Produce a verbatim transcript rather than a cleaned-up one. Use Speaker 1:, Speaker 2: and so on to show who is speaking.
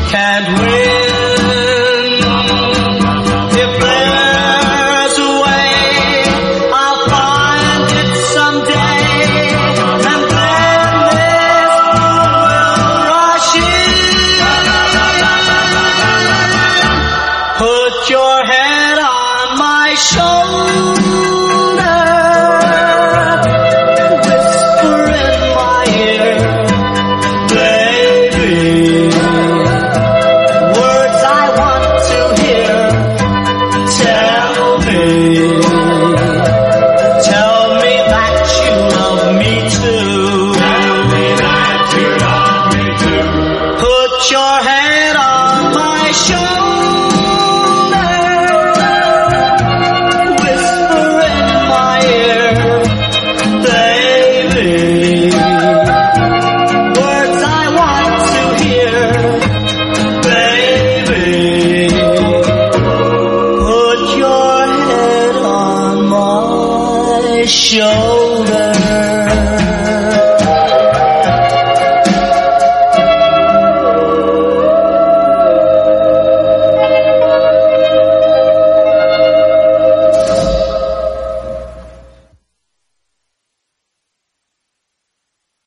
Speaker 1: can't win. If there's a way, I'll find it someday, and then this will rush in. Put your head on my shoulder, whisper in my ear, baby, words I want to hear. Tell me, tell me that you love me too. Tell me that you love me too. Put your head on my shoulder, whisper in my ear, baby, words I want to hear, baby, put your head on my shoulder.